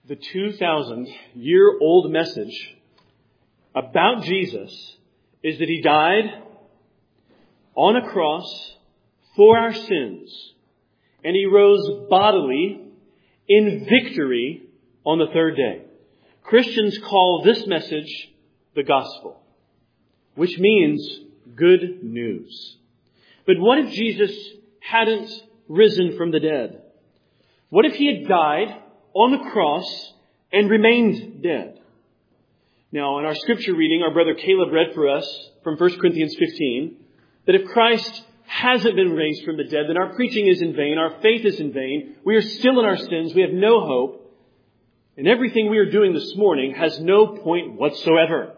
The 2,000-year-old message about Jesus is that He died on a cross for our sins, and He rose bodily in victory on the third day. Christians call this message the gospel, which means good news. But what if Jesus hadn't risen from the dead? What if He had died on the cross and remained dead? Now, in our scripture reading, our brother Caleb read for us from 1 Corinthians 15 that if Christ hasn't been raised from the dead, then our preaching is in vain, our faith is in vain, we are still in our sins, we have no hope, and everything we are doing this morning has no point whatsoever.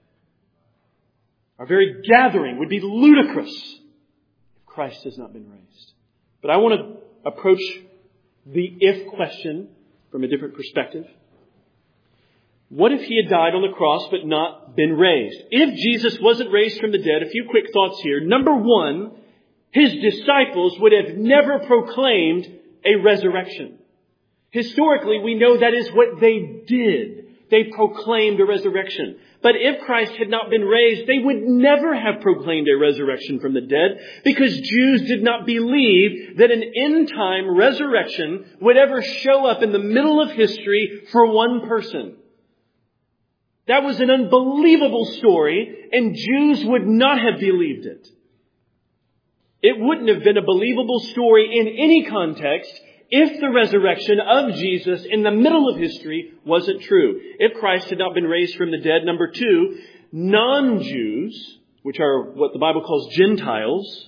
Our very gathering would be ludicrous if Christ has not been raised. But I want to approach the if question from a different perspective. What if He had died on the cross but not been raised? If Jesus wasn't raised from the dead, a few quick thoughts here. Number one, His disciples would have never proclaimed a resurrection. Historically, we know that is what they did. They proclaimed a resurrection. But if Christ had not been raised, they would never have proclaimed a resurrection from the dead, because Jews did not believe that an end-time resurrection would ever show up in the middle of history for one person. That was an unbelievable story, and Jews would not have believed it. It wouldn't have been a believable story in any context if the resurrection of Jesus in the middle of history wasn't true. If Christ had not been raised from the dead. Number two, non-Jews, which are what the Bible calls Gentiles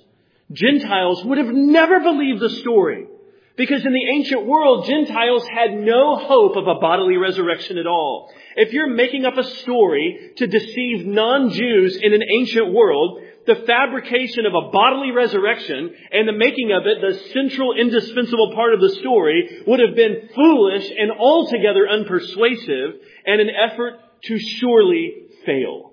would have never believed the story. Because in the ancient world, Gentiles had no hope of a bodily resurrection at all. If you're making up a story to deceive non-Jews in an ancient world, the fabrication of a bodily resurrection and the making of it the central, indispensable part of the story would have been foolish and altogether unpersuasive and an effort to surely fail.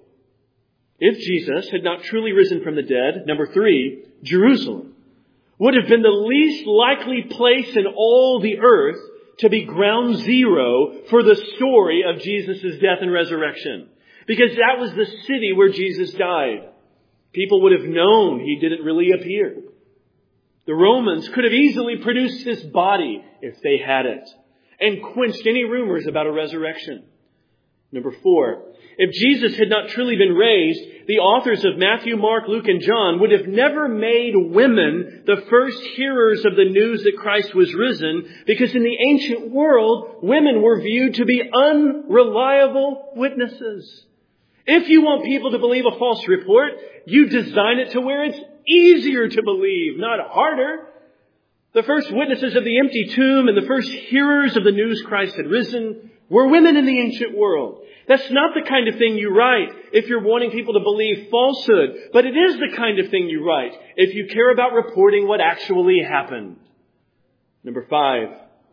If Jesus had not truly risen from the dead, number three, Jerusalem would have been the least likely place in all the earth to be ground zero for the story of Jesus' death and resurrection. Because that was the city where Jesus died. People would have known He didn't really appear. The Romans could have easily produced His body if they had it, and quenched any rumors about a resurrection. Number four, if Jesus had not truly been raised, the authors of Matthew, Mark, Luke, and John would have never made women the first hearers of the news that Christ was risen, because in the ancient world, women were viewed to be unreliable witnesses. If you want people to believe a false report, you design it to where it's easier to believe, not harder. The first witnesses of the empty tomb and the first hearers of the news Christ had risen were women in the ancient world. That's not the kind of thing you write if you're wanting people to believe falsehood, but it is the kind of thing you write if you care about reporting what actually happened. Number five,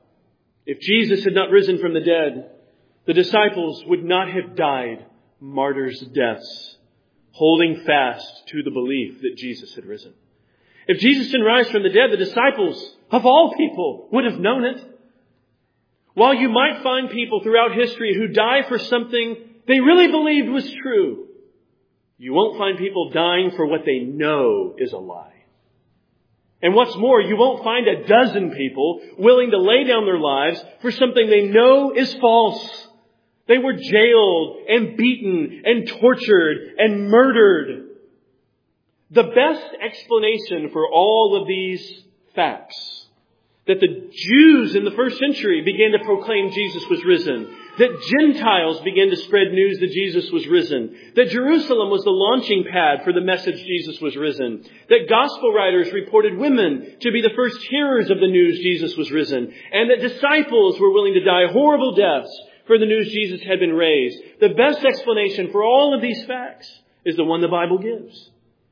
if Jesus had not risen from the dead, the disciples would not have died martyrs' deaths, holding fast to the belief that Jesus had risen. If Jesus didn't rise from the dead, the disciples, of all people, would have known it. While you might find people throughout history who die for something they really believed was true, you won't find people dying for what they know is a lie. And what's more, you won't find a dozen people willing to lay down their lives for something they know is false. They were jailed and beaten and tortured and murdered. The best explanation for all of these facts, that the Jews in the first century began to proclaim Jesus was risen, that Gentiles began to spread news that Jesus was risen, that Jerusalem was the launching pad for the message Jesus was risen, that gospel writers reported women to be the first hearers of the news Jesus was risen, and that disciples were willing to die horrible deaths for the news Jesus had been raised. The best explanation for all of these facts is the one the Bible gives.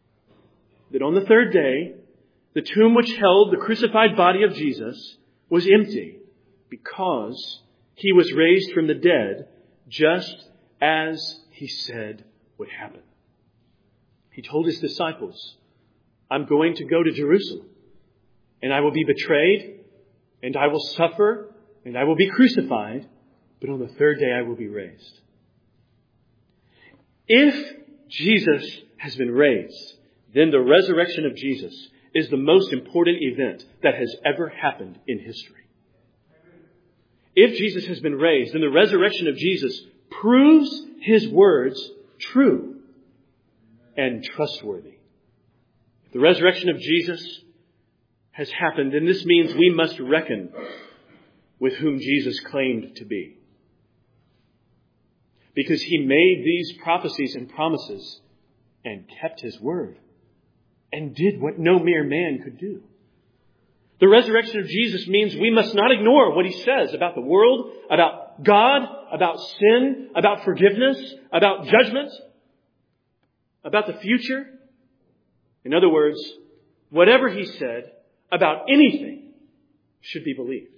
That on the third day, the tomb which held the crucified body of Jesus was empty because He was raised from the dead just as He said would happen. He told His disciples, I'm going to go to Jerusalem, and I will be betrayed, and I will suffer, and I will be crucified, but on the third day I will be raised. If Jesus has been raised, then the resurrection of Jesus is the most important event that has ever happened in history. If Jesus has been raised, then the resurrection of Jesus proves his words true and trustworthy. If the resurrection of Jesus has happened, then this means we must reckon with whom Jesus claimed to be. Because he made these prophecies and promises and kept his word and did what no mere man could do. The resurrection of Jesus means we must not ignore what he says about the world, about God, about sin, about forgiveness, about judgment, about the future. In other words, whatever he said about anything should be believed.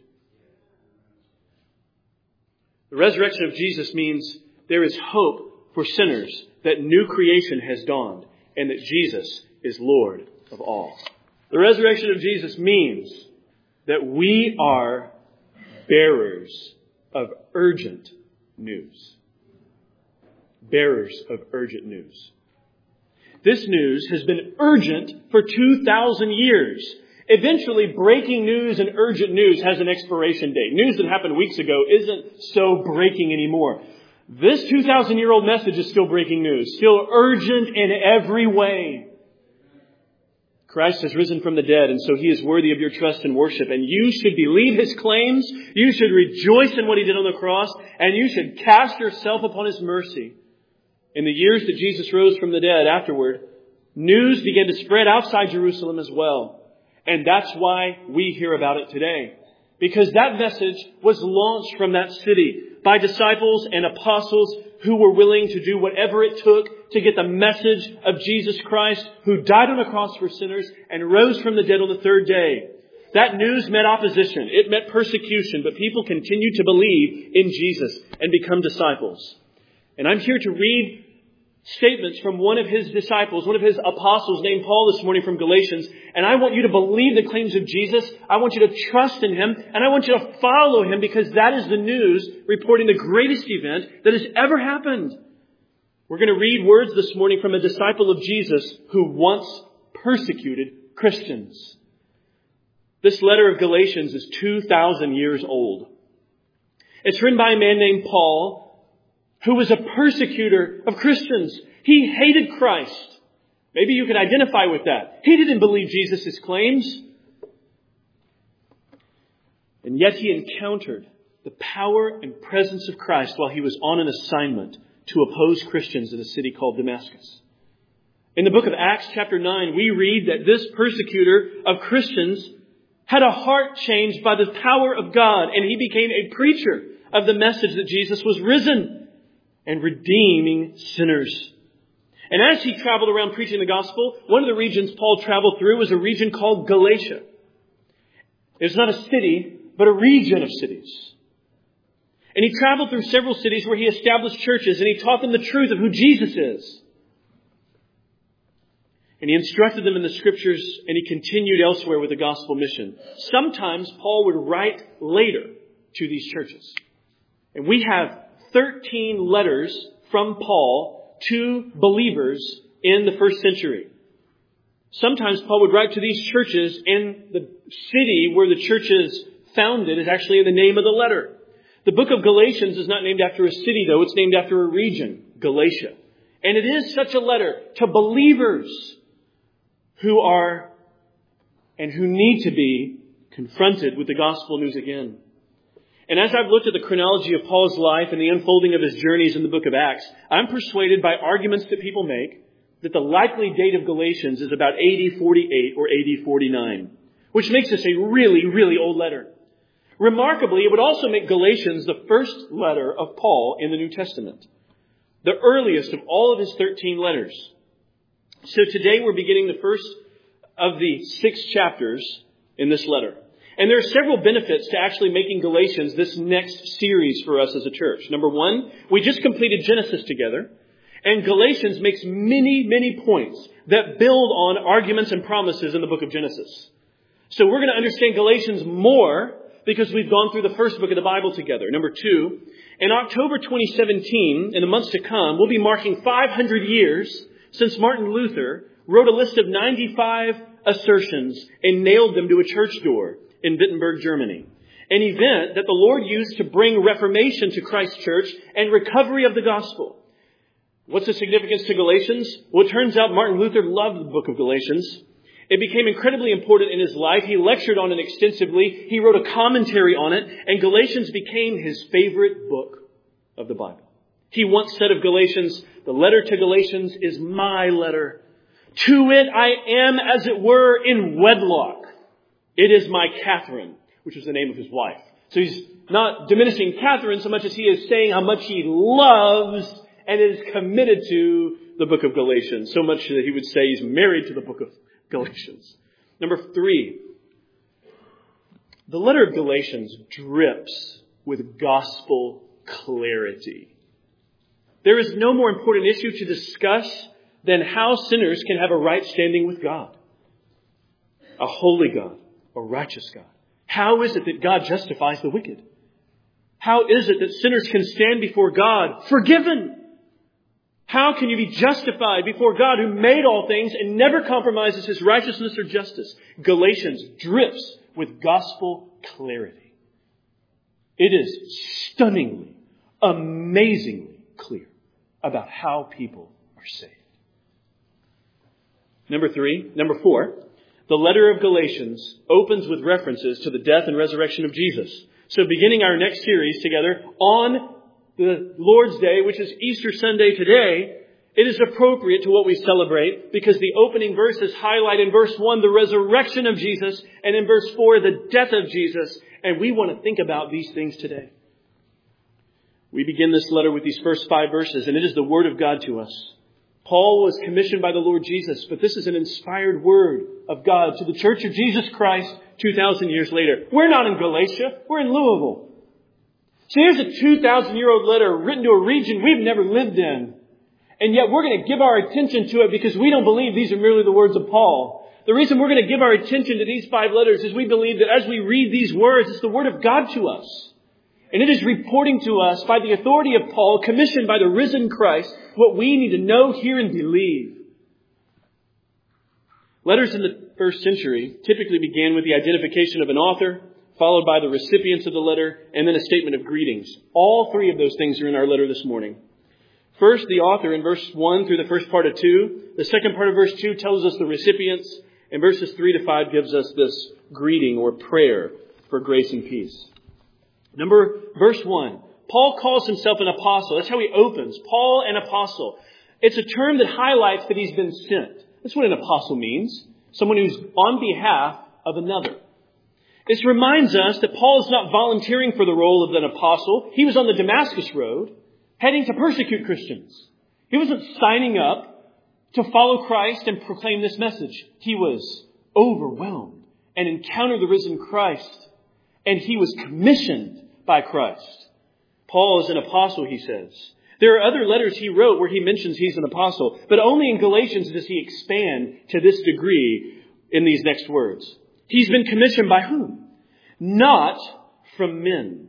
The resurrection of Jesus means there is hope for sinners, that new creation has dawned, and that Jesus is Lord of all. The resurrection of Jesus means that we are bearers of urgent news. Bearers of urgent news. This news has been urgent for 2,000 years. Eventually, breaking news and urgent news has an expiration date. News that happened weeks ago isn't so breaking anymore. This 2,000-year-old message is still breaking news, still urgent in every way. Christ has risen from the dead, and so he is worthy of your trust and worship. And you should believe his claims. You should rejoice in what he did on the cross. And you should cast yourself upon his mercy. In the years that Jesus rose from the dead afterward, news began to spread outside Jerusalem as well. And that's why we hear about it today. Because that message was launched from that city by disciples and apostles who were willing to do whatever it took to get the message of Jesus Christ, who died on the cross for sinners and rose from the dead on the third day. That news met opposition. It met persecution, but people continued to believe in Jesus and become disciples. And I'm here to read statements from one of his disciples, one of his apostles named Paul this morning from Galatians. And I want you to believe the claims of Jesus. I want you to trust in him. And I want you to follow him, because that is the news reporting the greatest event that has ever happened. We're going to read words this morning from a disciple of Jesus who once persecuted Christians. This letter of Galatians is 2,000 years old. It's written by a man named Paul, who was a persecutor of Christians. He hated Christ. Maybe you could identify with that. He didn't believe Jesus' claims. And yet he encountered the power and presence of Christ while he was on an assignment to oppose Christians in a city called Damascus. In the book of Acts chapter 9, we read that this persecutor of Christians had a heart changed by the power of God, and he became a preacher of the message that Jesus was risen and redeeming sinners. And as he traveled around preaching the gospel, one of the regions Paul traveled through was a region called Galatia. It's not a city, but a region of cities. And he traveled through several cities where he established churches, and he taught them the truth of who Jesus is. And he instructed them in the scriptures, and he continued elsewhere with the gospel mission. Sometimes Paul would write later to these churches. And we have 13 letters from Paul to believers in the first century. Sometimes Paul would write to these churches, and the city where the church is founded is actually in the name of the letter. The book of Galatians is not named after a city, though. It's named after a region, Galatia. And it is such a letter to believers who are and who need to be confronted with the gospel news again. And as I've looked at the chronology of Paul's life and the unfolding of his journeys in the book of Acts, I'm persuaded by arguments that people make that the likely date of Galatians is about AD 48 or AD 49, which makes this a really, really old letter. Remarkably, it would also make Galatians the first letter of Paul in the New Testament, the earliest of all of his 13 letters. So today we're beginning the first of the 6 chapters in this letter. And there are several benefits to actually making Galatians this next series for us as a church. Number one, we just completed Genesis together, and Galatians makes many, many points that build on arguments and promises in the book of Genesis. So we're going to understand Galatians more because we've gone through the first book of the Bible together. Number two, in October 2017, in the months to come, we'll be marking 500 years since Martin Luther wrote a list of 95 assertions and nailed them to a church door in Wittenberg, Germany. An event that the Lord used to bring reformation to Christ's church and recovery of the gospel. What's the significance to Galatians? Well, it turns out Martin Luther loved the book of Galatians. It became incredibly important in his life. He lectured on it extensively. He wrote a commentary on it, and Galatians became his favorite book of the Bible. He once said of Galatians, "The letter to Galatians is my letter. To it I am, as it were, in wedlock. It is my Catherine," which was the name of his wife. So he's not diminishing Catherine so much as he is saying how much he loves and is committed to the book of Galatians. So much that he would say he's married to the book of Galatians. Number three, the letter of Galatians drips with gospel clarity. There is no more important issue to discuss than how sinners can have a right standing with God. A holy God, a righteous God. How is it that God justifies the wicked? How is it that sinners can stand before God forgiven? How can you be justified before God who made all things and never compromises His righteousness or justice? Galatians drips with gospel clarity. It is stunningly, amazingly clear about how people are saved. Number four, the letter of Galatians opens with references to the death and resurrection of Jesus. So beginning our next series together on the Lord's Day, which is Easter Sunday today, it is appropriate to what we celebrate because the opening verses highlight in verse 1 the resurrection of Jesus and in verse 4 the death of Jesus. And we want to think about these things today. We begin this letter with these first 5 verses, and it is the Word of God to us. Paul was commissioned by the Lord Jesus, but this is an inspired word of God to the Church of Jesus Christ 2,000 years later. We're not in Galatia. We're in Louisville. So here's a 2,000-year-old letter written to a region we've never lived in. And yet we're going to give our attention to it because we don't believe these are merely the words of Paul. The reason we're going to give our attention to these 5 letters is we believe that as we read these words, it's the Word of God to us. And it is reporting to us by the authority of Paul, commissioned by the risen Christ, what we need to know, hear, and believe. Letters in the first century typically began with the identification of an author, followed by the recipients of the letter, and then a statement of greetings. All 3 of those things are in our letter this morning. First, the author in verse 1 through the first part of 2. The second part of verse 2 tells us the recipients. And verses 3 to 5 gives us this greeting or prayer for grace and peace. Verse 1. Paul calls himself an apostle. That's how he opens. Paul, an apostle. It's a term that highlights that he's been sent. That's what an apostle means. Someone who's on behalf of another. This reminds us that Paul is not volunteering for the role of an apostle. He was on the Damascus Road, heading to persecute Christians. He wasn't signing up to follow Christ and proclaim this message. He was overwhelmed and encountered the risen Christ. And he was commissioned by Christ. Paul is an apostle, he says. There are other letters he wrote where he mentions he's an apostle, but only in Galatians does he expand to this degree in these next words. He's been commissioned by whom? Not from men,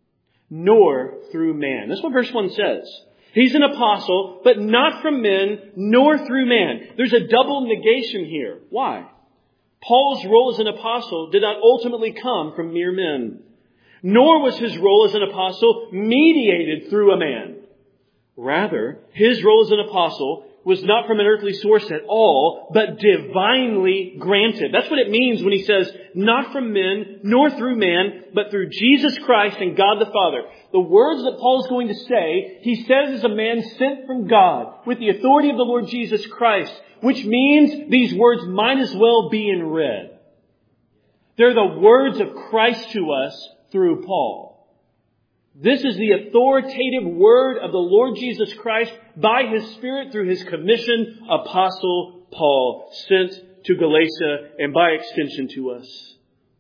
nor through man. That's what verse 1 says. He's an apostle, but not from men, nor through man. There's a double negation here. Why? Paul's role as an apostle did not ultimately come from mere men, nor was his role as an apostle mediated through a man. Rather, his role as an apostle was not from an earthly source at all, but divinely granted. That's what it means when he says, not from men, nor through man, but through Jesus Christ and God the Father. The words that Paul's going to say, he says as a man sent from God with the authority of the Lord Jesus Christ, which means these words might as well be in red. They're the words of Christ to us through Paul. This is the authoritative word of the Lord Jesus Christ by His Spirit through His commissioned apostle Paul, sent to Galatia and by extension to us.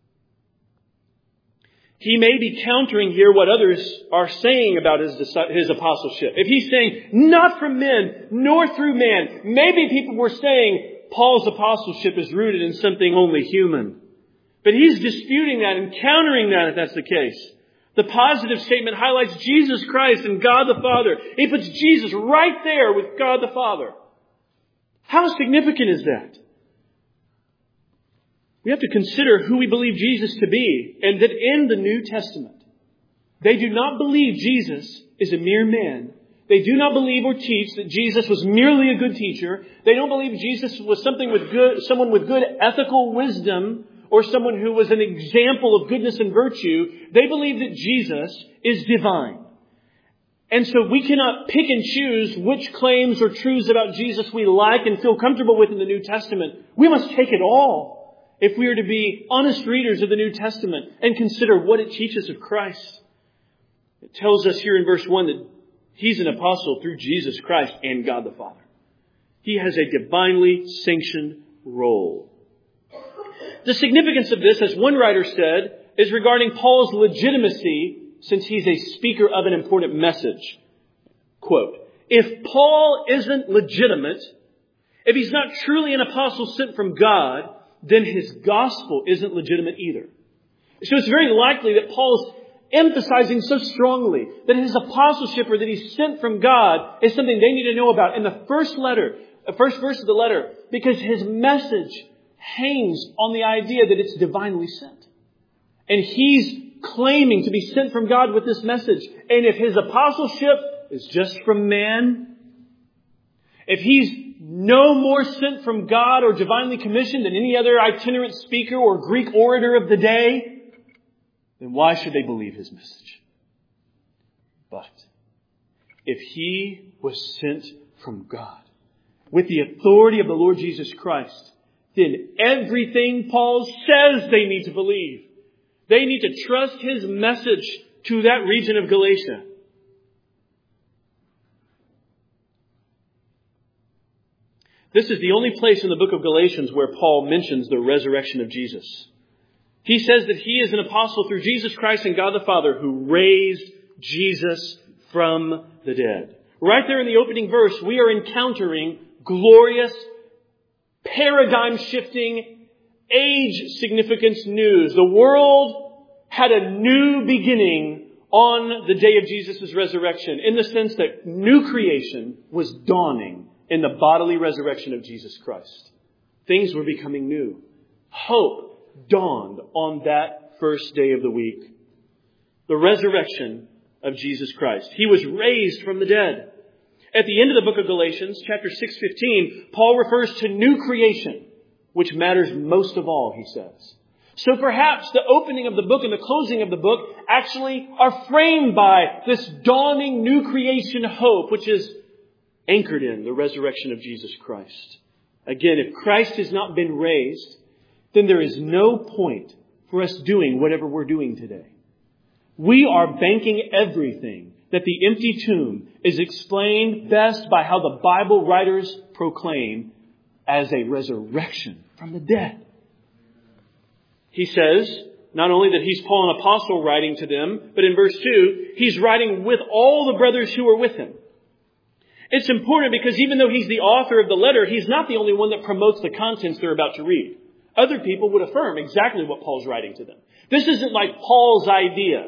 He may be countering here what others are saying about his apostleship. If he's saying, not from men, nor through man, maybe people were saying Paul's apostleship is rooted in something only human. But he's disputing that and countering that if that's the case. The positive statement highlights Jesus Christ and God the Father. He puts Jesus right there with God the Father. How significant is that? We have to consider who we believe Jesus to be, and that in the New Testament, they do not believe Jesus is a mere man. They do not believe or teach that Jesus was merely a good teacher. They don't believe Jesus was someone with good ethical wisdom, or someone who was an example of goodness and virtue. They believe that Jesus is divine. And so we cannot pick and choose which claims or truths about Jesus we like and feel comfortable with in the New Testament. We must take it all if we are to be honest readers of the New Testament and consider what it teaches of Christ. It tells us here in verse 1 that He's an apostle through Jesus Christ and God the Father. He has a divinely sanctioned role. The significance of this, as one writer said, is regarding Paul's legitimacy since he's a speaker of an important message. Quote, if Paul isn't legitimate, if he's not truly an apostle sent from God, then his gospel isn't legitimate either. So it's very likely that Paul's emphasizing so strongly that his apostleship or that he's sent from God is something they need to know about in the first verse of the letter, because his message hangs on the idea that it's divinely sent. And he's claiming to be sent from God with this message. And if his apostleship is just from man, if he's no more sent from God or divinely commissioned than any other itinerant speaker or Greek orator of the day, then why should they believe his message? But if he was sent from God with the authority of the Lord Jesus Christ, then everything Paul says they need to believe. They need to trust his message to that region of Galatia. This is the only place in the book of Galatians where Paul mentions the resurrection of Jesus. He says that he is an apostle through Jesus Christ and God the Father who raised Jesus from the dead. Right there in the opening verse, we are encountering glorious, paradigm-shifting, age-significance news. The world had a new beginning on the day of Jesus' resurrection, in the sense that new creation was dawning in the bodily resurrection of Jesus Christ. Things were becoming new. Hope dawned on that first day of the week. The resurrection of Jesus Christ. He was raised from the dead. At the end of the book of Galatians, chapter 6:15, Paul refers to new creation, which matters most of all, he says. So perhaps the opening of the book and the closing of the book actually are framed by this dawning new creation hope, which is anchored in the resurrection of Jesus Christ. Again, if Christ has not been raised, then there is no point for us doing whatever we're doing today. We are banking everything that the empty tomb is explained best by how the Bible writers proclaim as a resurrection from the dead. He says, not only that he's Paul, an apostle, writing to them, but in verse 2, he's writing with all the brothers who are with him. It's important because even though he's the author of the letter, he's not the only one that promotes the contents they're about to read. Other people would affirm exactly what Paul's writing to them. This isn't like Paul's idea.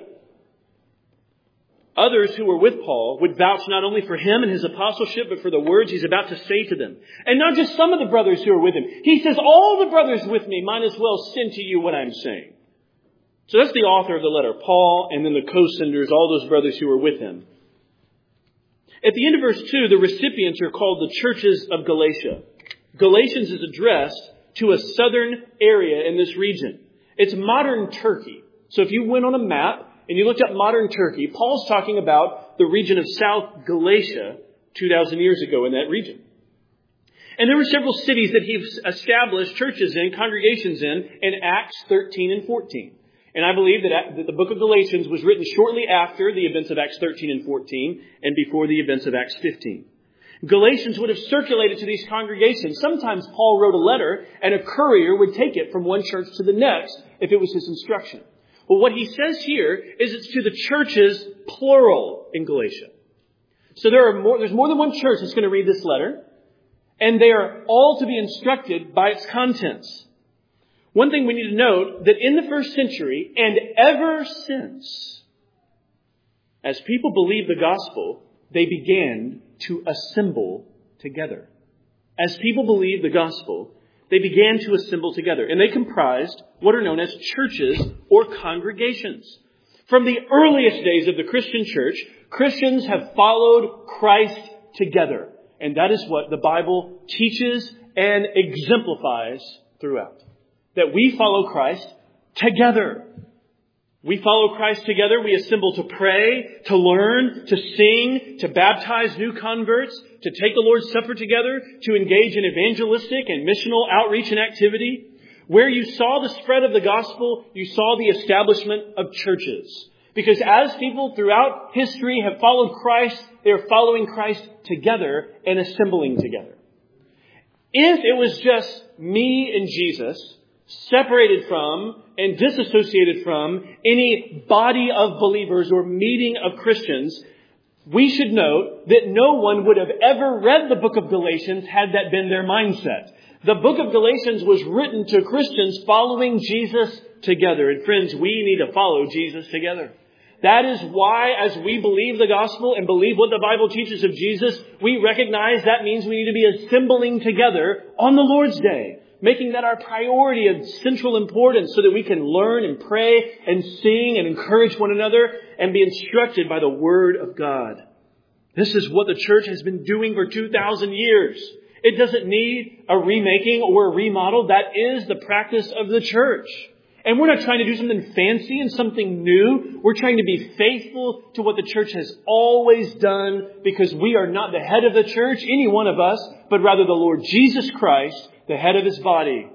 Others who were with Paul would vouch not only for him and his apostleship, but for the words he's about to say to them. And not just some of the brothers who are with him. He says, all the brothers with me might as well send to you what I'm saying. So that's the author of the letter, Paul, and then the co-senders, all those brothers who were with him. At the end of verse 2, the recipients are called the churches of Galatia. Galatians is addressed to a southern area in this region. It's modern Turkey. So if you went on a map and you looked up modern Turkey, Paul's talking about the region of South Galatia 2,000 years ago in that region. And there were several cities that he established churches in, congregations in Acts 13 and 14. And I believe that the book of Galatians was written shortly after the events of Acts 13 and 14 and before the events of Acts 15. Galatians would have circulated to these congregations. Sometimes Paul wrote a letter and a courier would take it from one church to the next if it was his instruction. Well, what he says here is it's to the churches, plural, in Galatia. So there's more than one church that's going to read this letter, and they are all to be instructed by its contents. One thing we need to note, that in the first century and ever since, as people believed the gospel, they began to assemble together. As people believed the gospel, they began to assemble together. And they comprised what are known as churches or congregations. From the earliest days of the Christian church, Christians have followed Christ together. And that is what the Bible teaches and exemplifies throughout. That we follow Christ together. We follow Christ together. We assemble to pray, to learn, to sing, to baptize new converts, to take the Lord's Supper together, to engage in evangelistic and missional outreach and activity. Where you saw the spread of the gospel, you saw the establishment of churches. Because as people throughout history have followed Christ, they are following Christ together and assembling together. If it was just me and Jesus, separated from and disassociated from any body of believers or meeting of Christians, we should note that no one would have ever read the book of Galatians had that been their mindset. The book of Galatians was written to Christians following Jesus together. And friends, we need to follow Jesus together. That is why, as we believe the gospel and believe what the Bible teaches of Jesus, we recognize that means we need to be assembling together on the Lord's Day, making that our priority of central importance so that we can learn and pray and sing and encourage one another and be instructed by the Word of God. This is what the church has been doing for 2,000 years. It doesn't need a remaking or a remodel. That is the practice of the church. And we're not trying to do something fancy and something new. We're trying to be faithful to what the church has always done, because we are not the head of the church, any one of us, but rather the Lord Jesus Christ, the head of His body.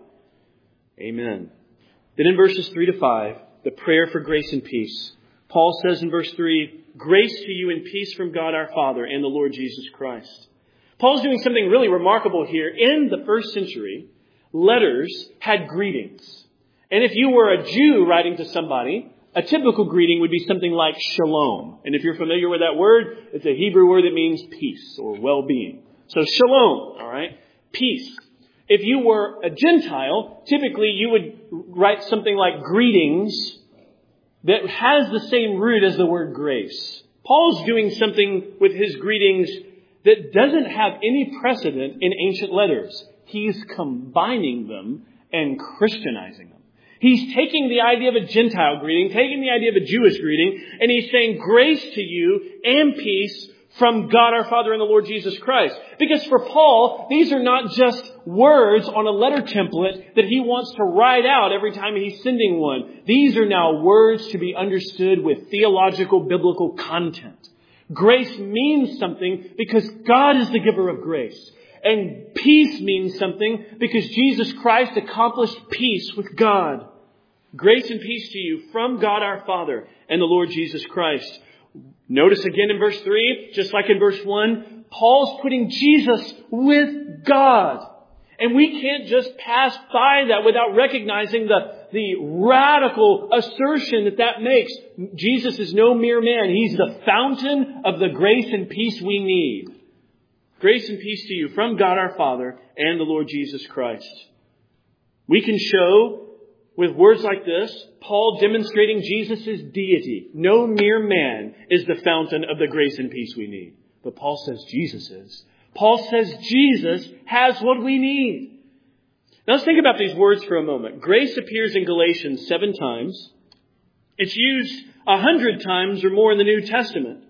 Amen. Then in verses 3 to 5, the prayer for grace and peace. Paul says in verse 3, "Grace to you and peace from God our Father and the Lord Jesus Christ." Paul's doing something really remarkable here. In the first century, letters had greetings. And if you were a Jew writing to somebody, a typical greeting would be something like shalom. And if you're familiar with that word, it's a Hebrew word that means peace or well-being. So shalom, all right? Peace. If you were a Gentile, typically you would write something like greetings that has the same root as the word grace. Paul's doing something with his greetings that doesn't have any precedent in ancient letters. He's combining them and Christianizing them. He's taking the idea of a Gentile greeting, taking the idea of a Jewish greeting, and he's saying grace to you and peace from God our Father and the Lord Jesus Christ. Because for Paul, these are not just words on a letter template that he wants to write out every time he's sending one. These are now words to be understood with theological, biblical content. Grace means something because God is the giver of grace. And peace means something because Jesus Christ accomplished peace with God. Grace and peace to you from God our Father and the Lord Jesus Christ. Notice again in verse 3, just like in verse 1, Paul's putting Jesus with God. And we can't just pass by that without recognizing the radical assertion that makes. Jesus is no mere man. He's the fountain of the grace and peace we need. Grace and peace to you from God our Father and the Lord Jesus Christ. We can show with words like this, Paul demonstrating Jesus' deity. No mere man is the fountain of the grace and peace we need. But Paul says Jesus is. Paul says Jesus has what we need. Now let's think about these words for a moment. Grace appears in Galatians 7 times. It's used 100 times or more in the New Testament.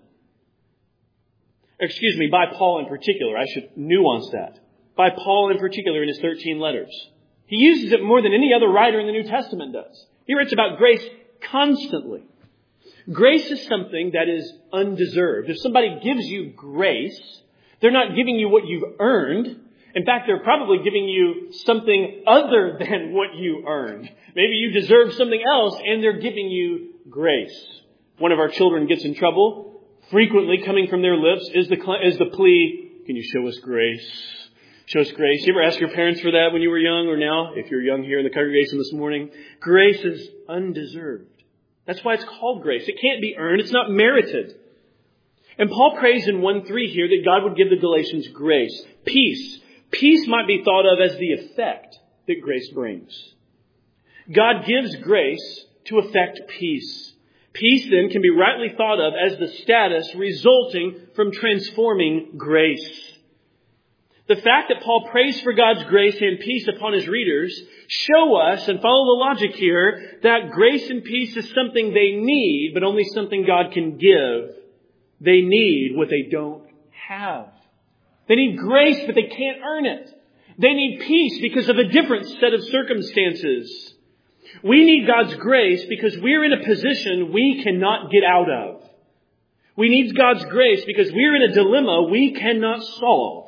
By Paul in particular. I should nuance that. By Paul in particular in his 13 letters. He uses it more than any other writer in the New Testament does. He writes about grace constantly. Grace is something that is undeserved. If somebody gives you grace, they're not giving you what you've earned. In fact, they're probably giving you something other than what you earned. Maybe you deserve something else and they're giving you grace. One of our children gets in trouble. Frequently coming from their lips is the plea, "Can you show us grace? Show us grace." You ever ask your parents for that when you were young or now, if you're young here in the congregation this morning? Grace is undeserved. That's why it's called grace. It can't be earned. It's not merited. And Paul prays in 1:3 here that God would give the Galatians grace. Peace. Peace might be thought of as the effect that grace brings. God gives grace to effect peace. Peace then can be rightly thought of as the status resulting from transforming grace. The fact that Paul prays for God's grace and peace upon his readers show us, and follow the logic here, that grace and peace is something they need, but only something God can give. They need what they don't have. They need grace, but they can't earn it. They need peace because of a different set of circumstances. We need God's grace because we're in a position we cannot get out of. We need God's grace because we're in a dilemma we cannot solve.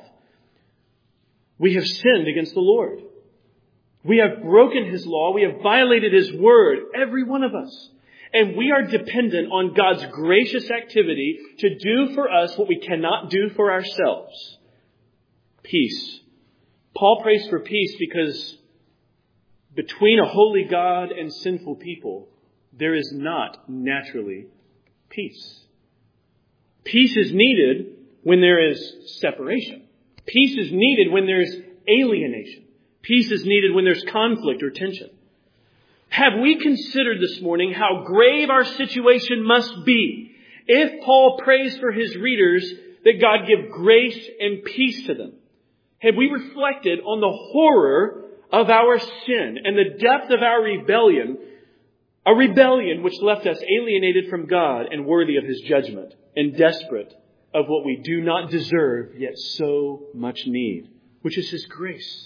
We have sinned against the Lord. We have broken His law. We have violated His word, every one of us. And we are dependent on God's gracious activity to do for us what we cannot do for ourselves. Peace. Paul prays for peace because between a holy God and sinful people, there is not naturally peace. Peace is needed when there is separation. Peace is needed when there's alienation. Peace is needed when there's conflict or tension. Have we considered this morning how grave our situation must be if Paul prays for his readers that God give grace and peace to them? Have we reflected on the horror of our sin and the depth of our rebellion, a rebellion which left us alienated from God and worthy of His judgment and desperate of what we do not deserve yet so much need, which is His grace?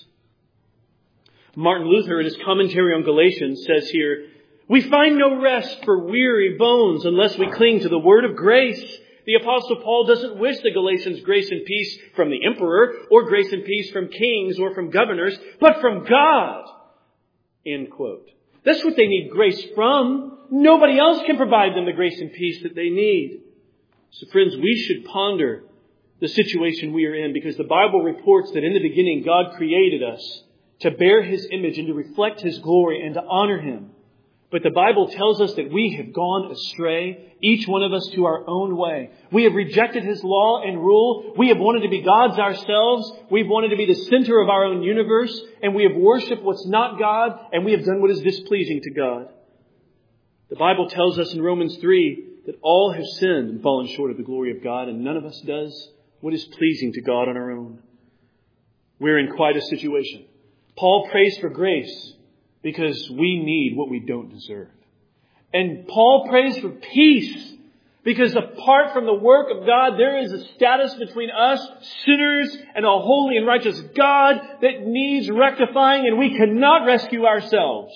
Martin Luther, in his commentary on Galatians, says here, "We find no rest for weary bones unless we cling to the word of grace." The Apostle Paul doesn't wish the Galatians grace and peace from the emperor or grace and peace from kings or from governors, but from God. End quote. That's what they need grace from. Nobody else can provide them the grace and peace that they need. So friends, we should ponder the situation we are in because the Bible reports that in the beginning God created us to bear His image and to reflect His glory and to honor Him. But the Bible tells us that we have gone astray, each one of us to our own way. We have rejected His law and rule. We have wanted to be gods ourselves. We've wanted to be the center of our own universe. And we have worshipped what's not God. And we have done what is displeasing to God. The Bible tells us in Romans 3 that all have sinned and fallen short of the glory of God. And none of us does what is pleasing to God on our own. We're in quite a situation. Paul prays for grace because we need what we don't deserve. And Paul prays for peace because apart from the work of God, there is a status between us, sinners, and a holy and righteous God that needs rectifying, and we cannot rescue ourselves.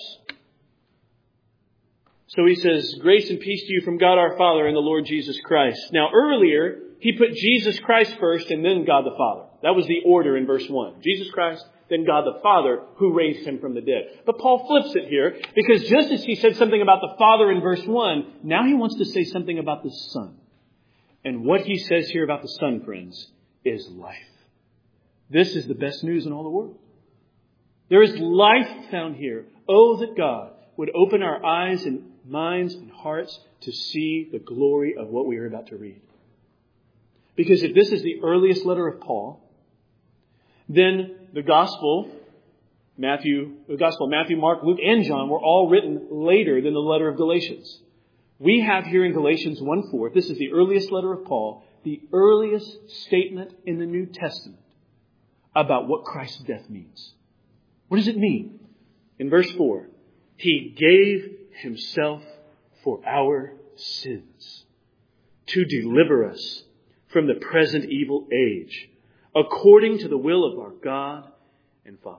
So he says, grace and peace to you from God our Father and the Lord Jesus Christ. Now earlier, he put Jesus Christ first and then God the Father. That was the order in verse 1. Jesus Christ, then God the Father, who raised Him from the dead. But Paul flips it here, because just as he said something about the Father in verse 1, now he wants to say something about the Son. And what he says here about the Son, friends, is life. This is the best news in all the world. There is life found here. Oh, that God would open our eyes and minds and hearts to see the glory of what we are about to read. Because if this is the earliest letter of Paul, then the Gospel, Matthew, Mark, Luke, and John were all written later than the letter of Galatians. We have here in Galatians 1:4, this is the earliest letter of Paul, the earliest statement in the New Testament about what Christ's death means. What does it mean? In verse 4, He gave Himself for our sins to deliver us from the present evil age, according to the will of our God and Father.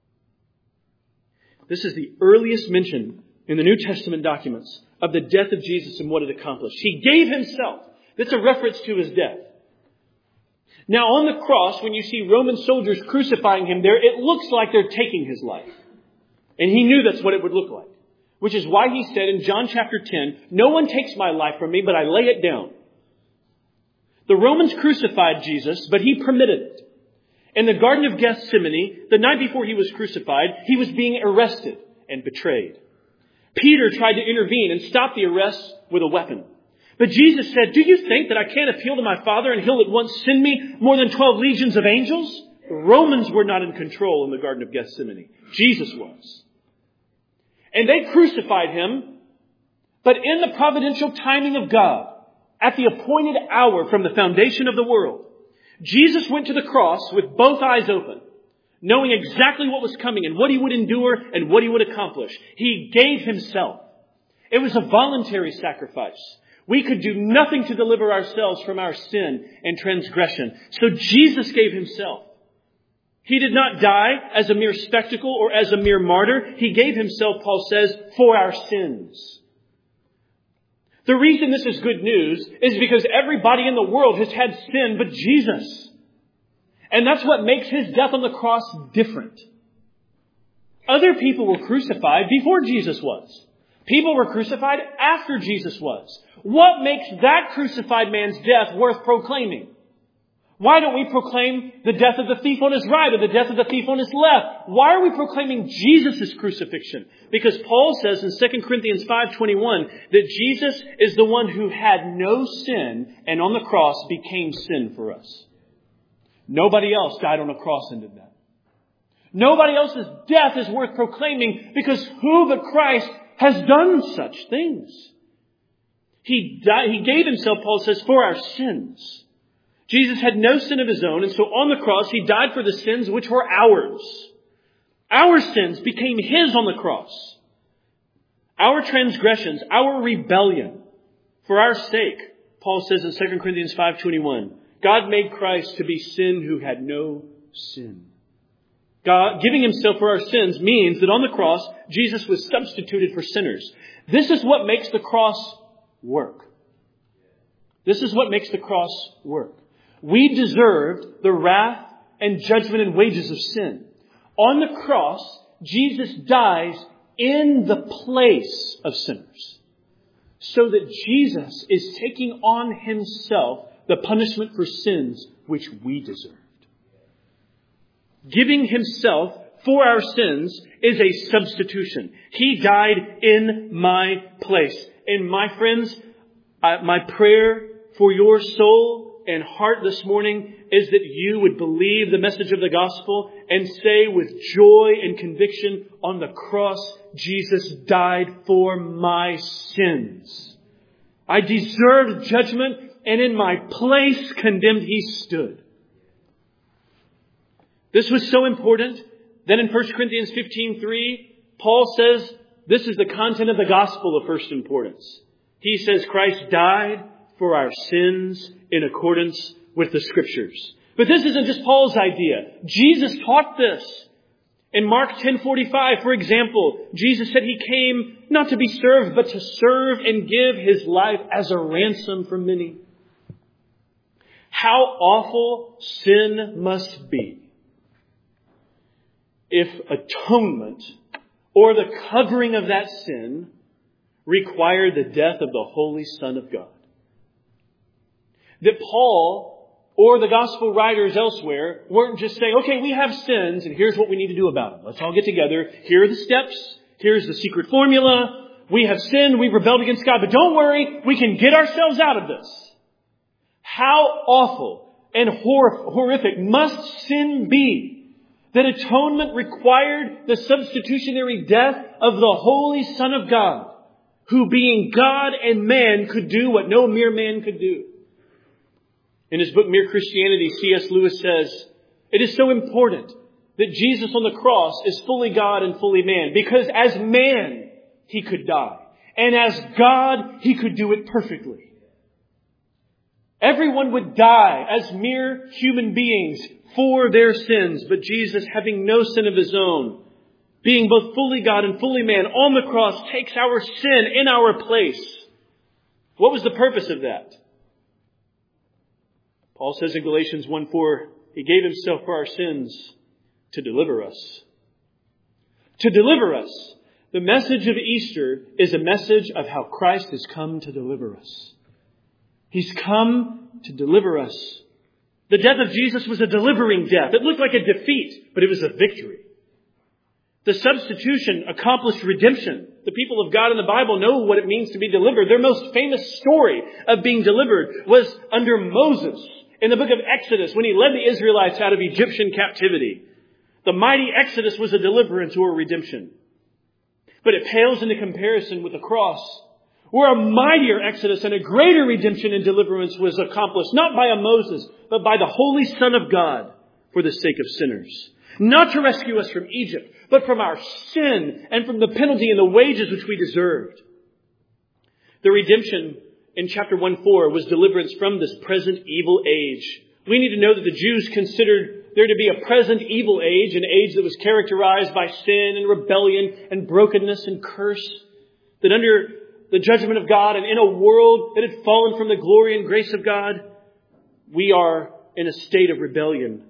This is the earliest mention in the New Testament documents of the death of Jesus and what it accomplished. He gave Himself. That's a reference to His death. Now on the cross, when you see Roman soldiers crucifying Him there, it looks like they're taking His life. And He knew that's what it would look like. Which is why He said in John chapter 10, "No one takes my life from me, but I lay it down." The Romans crucified Jesus, but He permitted it. In the Garden of Gethsemane, the night before He was crucified, He was being arrested and betrayed. Peter tried to intervene and stop the arrest with a weapon. But Jesus said, "Do you think that I can't appeal to my Father and He'll at once send me more than 12 legions of angels?" The Romans were not in control in the Garden of Gethsemane. Jesus was. And they crucified Him. But in the providential timing of God, at the appointed hour from the foundation of the world, Jesus went to the cross with both eyes open, knowing exactly what was coming and what He would endure and what He would accomplish. He gave Himself. It was a voluntary sacrifice. We could do nothing to deliver ourselves from our sin and transgression. So Jesus gave Himself. He did not die as a mere spectacle or as a mere martyr. He gave Himself, Paul says, for our sins. The reason this is good news is because everybody in the world has had sin but Jesus. And that's what makes His death on the cross different. Other people were crucified before Jesus was. People were crucified after Jesus was. What makes that crucified man's death worth proclaiming? Why don't we proclaim the death of the thief on his right or the death of the thief on his left? Why are we proclaiming Jesus' crucifixion? Because Paul says in 2 Corinthians 5:21 that Jesus is the one who had no sin and on the cross became sin for us. Nobody else died on a cross and did that. Nobody else's death is worth proclaiming because who but Christ has done such things? He gave Himself, Paul says, for our sins. Jesus had no sin of His own, and so on the cross He died for the sins which were ours. Our sins became His on the cross. Our transgressions, our rebellion, for our sake, Paul says in 2 Corinthians 5:21, God made Christ to be sin who had no sin. God giving Himself for our sins means that on the cross, Jesus was substituted for sinners. This is what makes the cross work. This is what makes the cross work. We deserved the wrath and judgment and wages of sin. On the cross, Jesus dies in the place of sinners. So that Jesus is taking on Himself the punishment for sins which we deserved. Giving Himself for our sins is a substitution. He died in my place. And my friends, my prayer for your soul and heart this morning is that you would believe the message of the gospel and say with joy and conviction, on the cross, Jesus died for my sins. I deserved judgment, and in my place condemned He stood. This was so important that in 1 Corinthians 15:3, Paul says this is the content of the gospel of first importance. He says Christ died for our sins in accordance with the Scriptures. But this isn't just Paul's idea. Jesus taught this. In Mark 10:45, for example, Jesus said He came not to be served, but to serve and give His life as a ransom for many. How awful sin must be if atonement or the covering of that sin required the death of the Holy Son of God. That Paul or the gospel writers elsewhere weren't just saying, okay, we have sins and here's what we need to do about them. Let's all get together. Here are the steps. Here's the secret formula. We have sinned. We've rebelled against God. But don't worry. We can get ourselves out of this. How awful and horrific must sin be that atonement required the substitutionary death of the Holy Son of God, who being God and man could do what no mere man could do. In his book, Mere Christianity, C.S. Lewis says, it is so important that Jesus on the cross is fully God and fully man, because as man, He could die. And as God, He could do it perfectly. Everyone would die as mere human beings for their sins, but Jesus, having no sin of His own, being both fully God and fully man, on the cross takes our sin in our place. What was the purpose of that? Paul says in Galatians 1:4, He gave Himself for our sins to deliver us. To deliver us. The message of Easter is a message of how Christ has come to deliver us. He's come to deliver us. The death of Jesus was a delivering death. It looked like a defeat, but it was a victory. The substitution accomplished redemption. The people of God in the Bible know what it means to be delivered. Their most famous story of being delivered was under Moses in the book of Exodus when he led the Israelites out of Egyptian captivity. The mighty Exodus was a deliverance or a redemption. but it pales into comparison with the cross, where a mightier exodus and a greater redemption and deliverance was accomplished, not by a Moses, but by the Holy Son of God for the sake of sinners. Not to rescue us from Egypt, but from our sin and from the penalty and the wages which we deserved. The redemption in chapter 1:4 was deliverance from this present evil age. We need to know that the Jews considered there to be a present evil age, an age that was characterized by sin and rebellion and brokenness and curse, that under the judgment of God and in a world that had fallen from the glory and grace of God, we are in a state of rebellion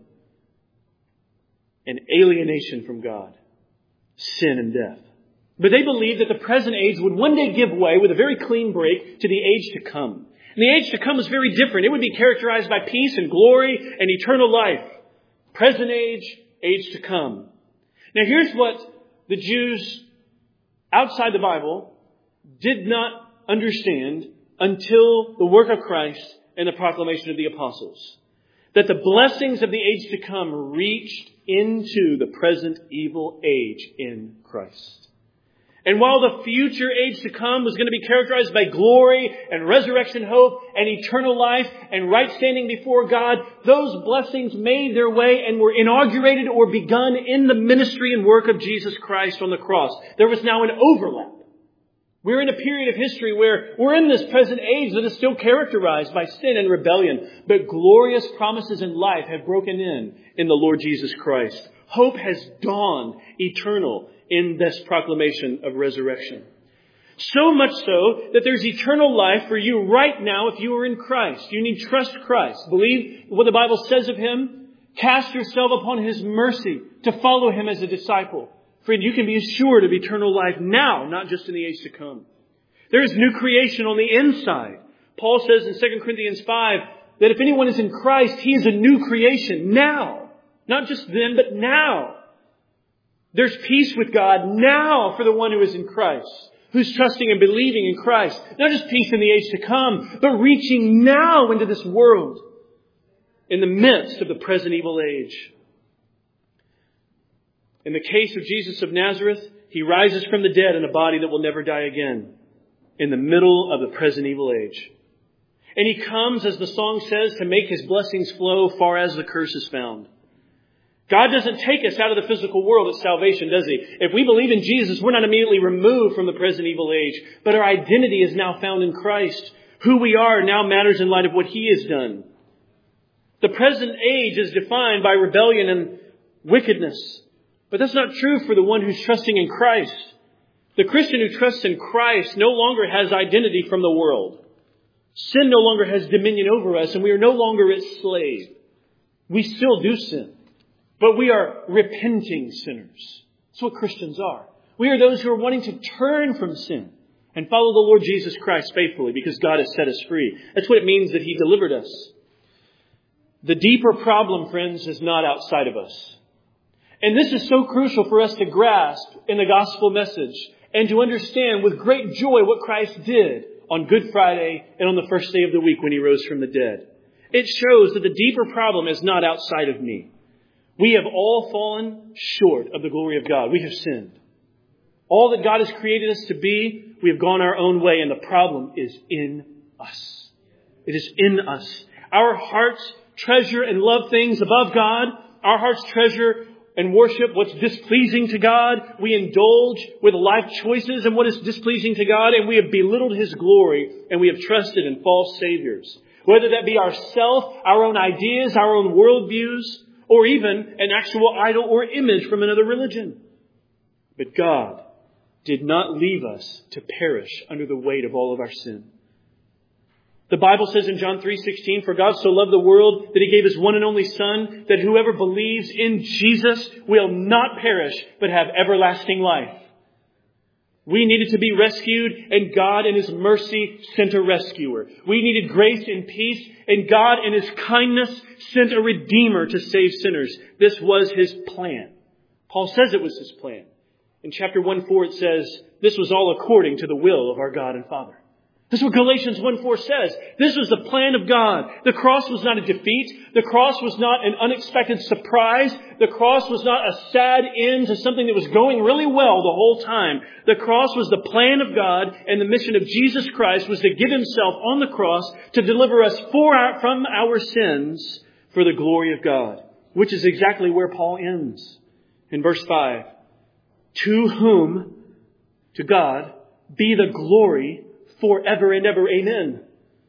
and alienation from God, sin and death. But they believed that the present age would one day give way with a very clean break to the age to come. And the age to come was very different. It would be characterized by peace and glory and eternal life. Present age, age to come. Now here's what the Jews outside the Bible did not understand until the work of Christ and the proclamation of the apostles. That the blessings of the age to come reached into the present evil age in Christ. And while the future age to come was going to be characterized by glory and resurrection hope and eternal life and right standing before God, those blessings made their way and were inaugurated or begun in the ministry and work of Jesus Christ on the cross. There was now an overlap. We're in a period of history where we're in this present age that is still characterized by sin and rebellion, but glorious promises in life have broken in the Lord Jesus Christ. Hope has dawned eternal in this proclamation of resurrection. So much so that there's eternal life for you right now if you are in Christ. You need to trust Christ. Believe what the Bible says of Him. Cast yourself upon His mercy to follow Him as a disciple. Friend, you can be assured of eternal life now, not just in the age to come. There is new creation on the inside. Paul says in 2 Corinthians 5 that if anyone is in Christ, he is a new creation now. Not just then, but now. There's peace with God now for the one who is in Christ, who's trusting and believing in Christ. Not just peace in the age to come, but reaching now into this world in the midst of the present evil age. In the case of Jesus of Nazareth, He rises from the dead in a body that will never die again in the middle of the present evil age. And He comes, as the song says, to make His blessings flow far as the curse is found. God doesn't take us out of the physical world at salvation, does He? If we believe in Jesus, we're not immediately removed from the present evil age, but our identity is now found in Christ. Who we are now matters in light of what He has done. The present age is defined by rebellion and wickedness. But that's not true for the one who's trusting in Christ. The Christian who trusts in Christ no longer has identity from the world. Sin no longer has dominion over us, and we are no longer its slave. We still do sin, but we are repenting sinners. That's what Christians are. We are those who are wanting to turn from sin and follow the Lord Jesus Christ faithfully because God has set us free. That's what it means that He delivered us. The deeper problem, friends, is not outside of us. And this is so crucial for us to grasp in the gospel message and to understand with great joy what Christ did on Good Friday and on the first day of the week when He rose from the dead. It shows that the deeper problem is not outside of me. We have all fallen short of the glory of God. We have sinned. All that God has created us to be, we have gone our own way, and the problem is in us. It is in us. Our hearts treasure and love things above God. Our hearts treasure and worship what's displeasing to God. We indulge with life choices and what is displeasing to God, and we have belittled His glory, and we have trusted in false saviors. Whether that be ourself, our own ideas, our own worldviews, or even an actual idol or image from another religion. But God did not leave us to perish under the weight of all of our sin. The Bible says in John 3:16, "For God so loved the world that He gave His one and only Son, that whoever believes in Jesus will not perish, but have everlasting life." We needed to be rescued, and God in His mercy sent a rescuer. We needed grace and peace, and God in His kindness sent a Redeemer to save sinners. This was His plan. Paul says it was His plan. In chapter 1:4 it says, "This was all according to the will of our God and Father." That's what Galatians 1:4 says. This was the plan of God. The cross was not a defeat. The cross was not an unexpected surprise. The cross was not a sad end to something that was going really well the whole time. The cross was the plan of God, and the mission of Jesus Christ was to give Himself on the cross to deliver us from our sins for the glory of God, which is exactly where Paul ends in verse 5. To whom, to God, be the glory forever and ever. Amen.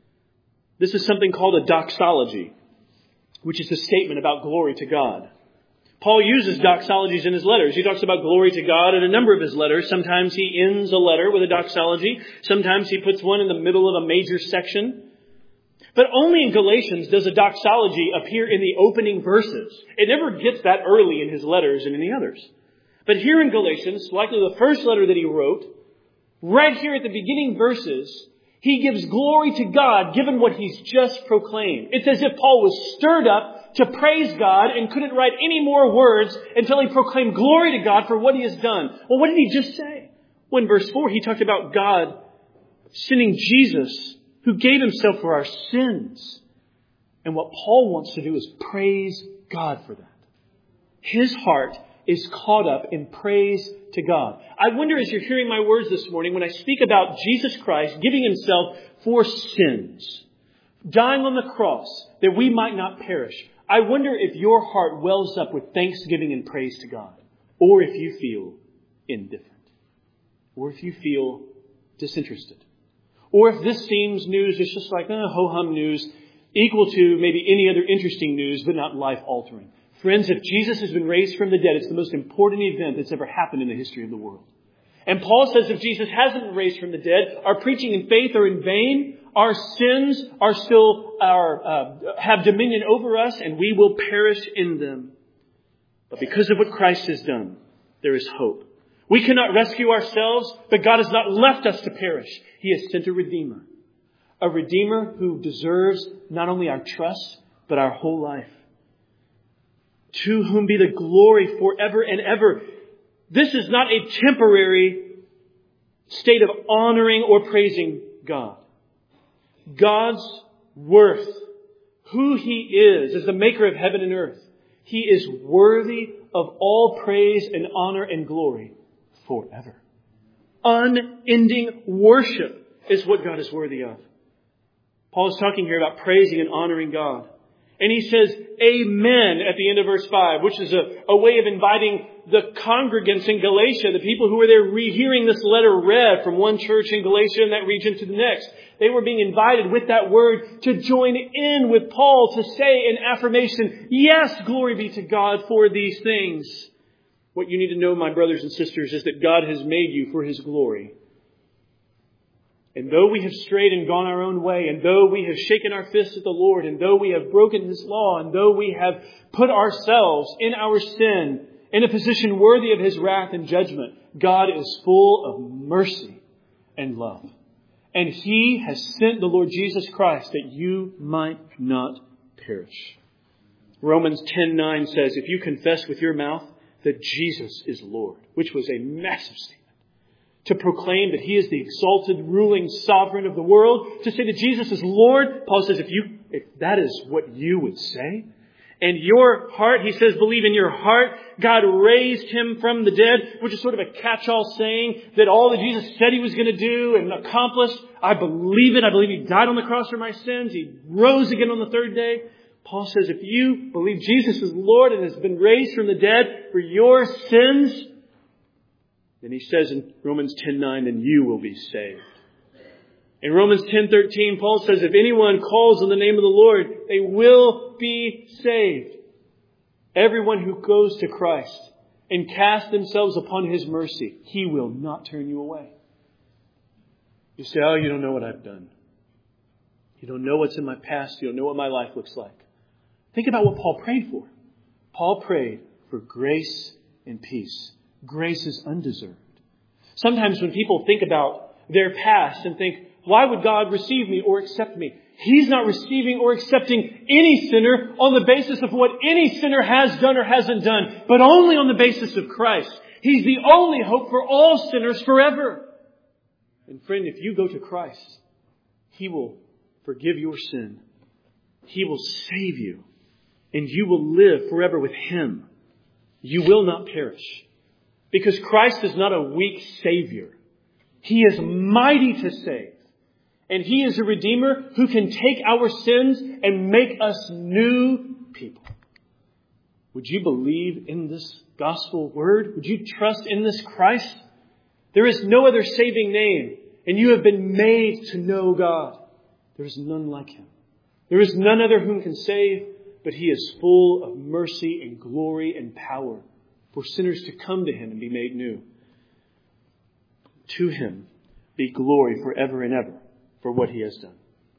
This is something called a doxology, which is a statement about glory to God. Paul uses doxologies in his letters. He talks about glory to God in a number of his letters. Sometimes he ends a letter with a doxology. Sometimes he puts one in the middle of a major section. But only in Galatians does a doxology appear in the opening verses. It never gets that early in his letters and any others. But here in Galatians, likely the first letter that he wrote, right here at the beginning verses, he gives glory to God given what he's just proclaimed. It's as if Paul was stirred up to praise God and couldn't write any more words until he proclaimed glory to God for what he has done. Well, what did he just say? Well, in verse 4, he talked about God sending Jesus who gave Himself for our sins. And what Paul wants to do is praise God for that. His heart is caught up in praise to God. I wonder, as you're hearing my words this morning, when I speak about Jesus Christ giving Himself for sins, dying on the cross that we might not perish, I wonder if your heart wells up with thanksgiving and praise to God, or if you feel indifferent, or if you feel disinterested, or if this seems news is just like ho-hum news, equal to maybe any other interesting news, but not life-altering. Friends, if Jesus has been raised from the dead, it's the most important event that's ever happened in the history of the world. And Paul says if Jesus hasn't been raised from the dead, our preaching and faith are in vain. Our sins are still have dominion over us, and we will perish in them. But because of what Christ has done, there is hope. We cannot rescue ourselves, but God has not left us to perish. He has sent a Redeemer who deserves not only our trust, but our whole life. To whom be the glory forever and ever. This is not a temporary state of honoring or praising God. God's worth, who He is as the maker of heaven and earth, He is worthy of all praise and honor and glory forever. Unending worship is what God is worthy of. Paul is talking here about praising and honoring God. And he says, Amen, at the end of verse 5, which is a way of inviting the congregants in Galatia, the people who were there rehearing this letter read from one church in Galatia and that region to the next. They were being invited with that word to join in with Paul to say in affirmation, yes, glory be to God for these things. What you need to know, my brothers and sisters, is that God has made you for His glory. And though we have strayed and gone our own way, and though we have shaken our fists at the Lord, and though we have broken His law, and though we have put ourselves in our sin in a position worthy of His wrath and judgment, God is full of mercy and love. And He has sent the Lord Jesus Christ that you might not perish. Romans 10:9 says, if you confess with your mouth that Jesus is Lord, which was a massive statement, to proclaim that He is the exalted, ruling sovereign of the world, to say that Jesus is Lord. Paul says, if that is what you would say, and your heart, he says, believe in your heart, God raised Him from the dead, which is sort of a catch-all saying that all that Jesus said He was going to do and accomplish, I believe it. I believe He died on the cross for my sins. He rose again on the third day. Paul says, if you believe Jesus is Lord and has been raised from the dead for your sins, then he says in Romans 10:9, then you will be saved. In Romans 10:13, Paul says, if anyone calls on the name of the Lord, they will be saved. Everyone who goes to Christ and casts themselves upon His mercy, He will not turn you away. You say, oh, you don't know what I've done. You don't know what's in my past. You don't know what my life looks like. Think about what Paul prayed for. Paul prayed for grace and peace. Grace is undeserved. Sometimes when people think about their past and think, why would God receive me or accept me? He's not receiving or accepting any sinner on the basis of what any sinner has done or hasn't done, but only on the basis of Christ. He's the only hope for all sinners forever. And friend, if you go to Christ, He will forgive your sin. He will save you. And you will live forever with Him. You will not perish. Because Christ is not a weak Savior. He is mighty to save. And He is a Redeemer who can take our sins and make us new people. Would you believe in this gospel word? Would you trust in this Christ? There is no other saving name, and you have been made to know God. There is none like Him. There is none other whom can save, but He is full of mercy and glory and power for sinners to come to Him and be made new. To Him be glory forever and ever for what He has done.